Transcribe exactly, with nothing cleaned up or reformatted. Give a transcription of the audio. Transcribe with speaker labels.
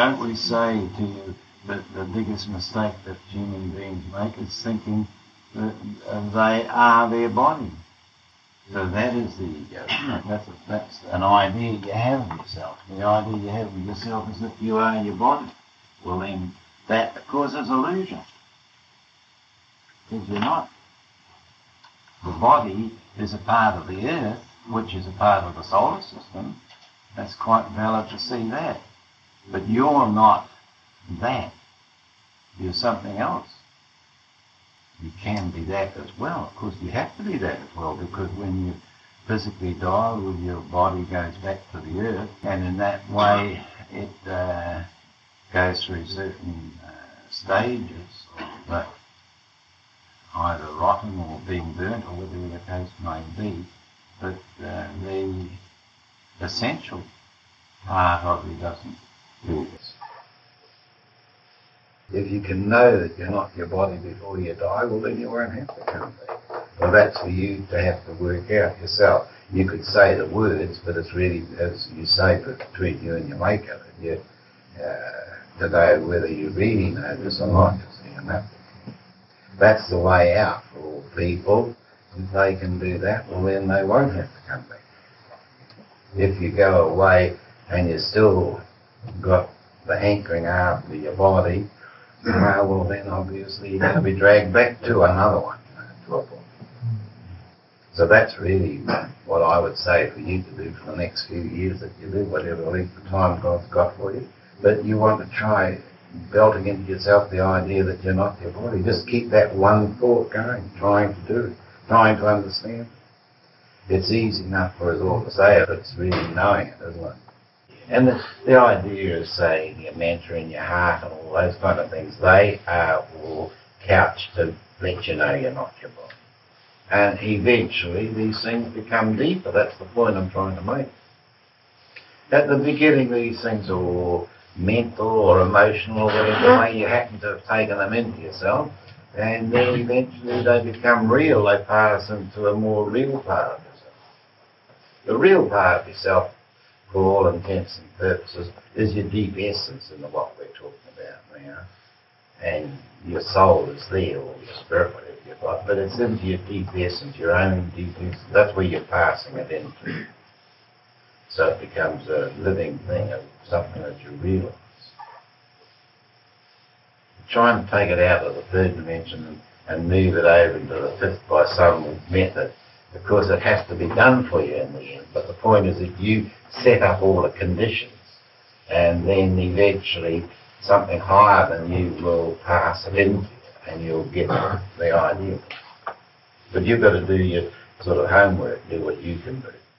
Speaker 1: don't we say to you that the biggest mistake that human beings make is thinking that uh, they are their body? So that is the ego. That's, a, that's an idea you have of yourself. The idea you have of yourself is that you are your body. Well then, that causes illusion. Because you're not. The body is a part of the earth, which is a part of the solar system. That's quite valid to see that. But you're not that. You're something else. You can be that as well. Of course, you have to be that as well, because when you physically die, well, your body goes back to the earth, and in that way it uh, goes through certain uh, stages of uh, either rotting or being burnt, or whatever the case may be. But uh, the essential part of you doesn't do this. If you can know that you're not your body before you die, well then you won't have to come back. Well, that's for you to have to work out yourself. You could say the words, but it's really, as you say, between you and your maker, you, uh, to know whether you really know this or not. And that, that's the way out for all people. If they can do that, well then they won't have to come back. If you go away and you still got the hankering after your body, Uh, well then obviously you're going to be dragged back to another one, to a point. So that's really what I would say for you to do for the next few years that you live, whatever length of time God's got for you. But you want to try belting into yourself the idea that you're not your body. Just keep that one thought going, trying to do it, trying to understand it. It's easy enough for us all to say it, but it's really knowing it, isn't it? And the, the idea of saying your mantra in your heart and all those kind of things, they are all couched to let you know you're not your body. And eventually these things become deeper. That's the point I'm trying to make. At the beginning these things are all mental or emotional, or whatever way you happen to have taken them into yourself. And then eventually they become real. They pass into a more real part of yourself. The real part of yourself, for all intents and purposes, is your deep essence in the what we're talking about now. And your soul is there, or your spirit, whatever you've got, but it's into your deep essence, your own deep essence. That's where you're passing it into. So it becomes a living thing, something that you realise. Trying to take it out of the third dimension and, and move it over into the fifth by some method, because it has to be done for you in the end. But the point is that you set up all the conditions, and then eventually something higher than you will pass it into, and you'll get the idea. But you've got to do your sort of homework, do what you can do.